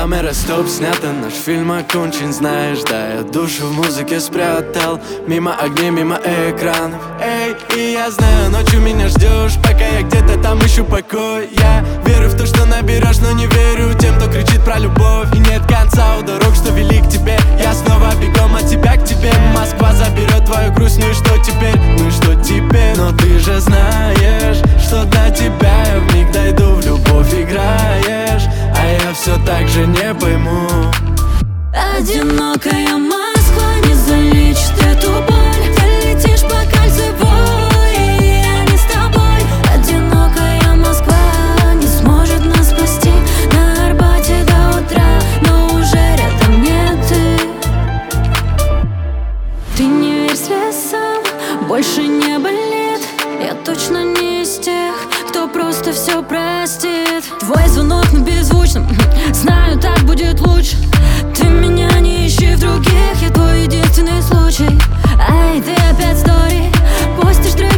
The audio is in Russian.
Камера стоп, снята, наш фильм окончен, знаешь, да. Я душу в музыке спрятал, мимо огней, мимо экранов. Эй, и я знаю, ночью меня ждешь, пока я где-то там ищу покой. Я верю в то, что наберешь, но не верю тем, кто кричит про любовь. И нет конца у дорог, что вели к тебе. Я снова бегом от тебя к тебе. Москва заберет твою грусть, ну и что теперь? Ну и что теперь? Но ты же знаешь, что до тебя я вмиг дойду, в любовь играешь, а я все так же не пойму. Одинокая Москва не залечит эту боль. Ты летишь по Кольцевой, и я не с тобой. Одинокая Москва не сможет нас спасти. На Арбате до утра, но уже рядом нет ты. Ты не верь слезам, больше не болит. Я точно не из тех, кто просто все простит. Твой звонок на беззвучном, знаю, так будет лучше. Ты меня не ищи в других, я твой единственный случай. Ай, ты опять стори, постишь трек.